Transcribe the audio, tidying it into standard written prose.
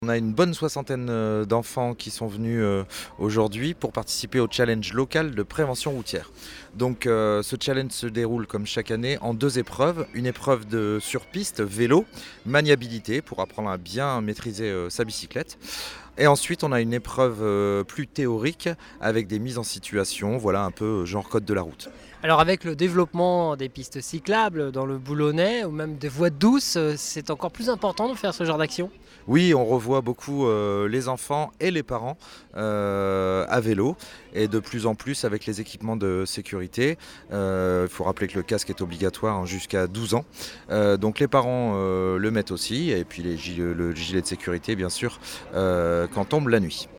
On a une bonne soixantaine d'enfants qui sont venus aujourd'hui pour participer au challenge local de prévention routière. Donc ce challenge se déroule comme chaque année en 2 épreuves. Une épreuve de sur-piste vélo, maniabilité pour apprendre à bien maîtriser sa bicyclette. Et ensuite on a une épreuve plus théorique avec des mises en situation, voilà un peu genre code de la route. Alors avec le développement des pistes cyclables dans le Boulonnais ou même des voies douces, c'est encore plus important de faire ce genre d'action? Oui, on revoit beaucoup les enfants et les parents à vélo et de plus en plus avec les équipements de sécurité. Il faut rappeler que le casque est obligatoire jusqu'à 12 ans. Donc les parents le mettent aussi et puis le gilet de sécurité bien sûr quand tombe la nuit.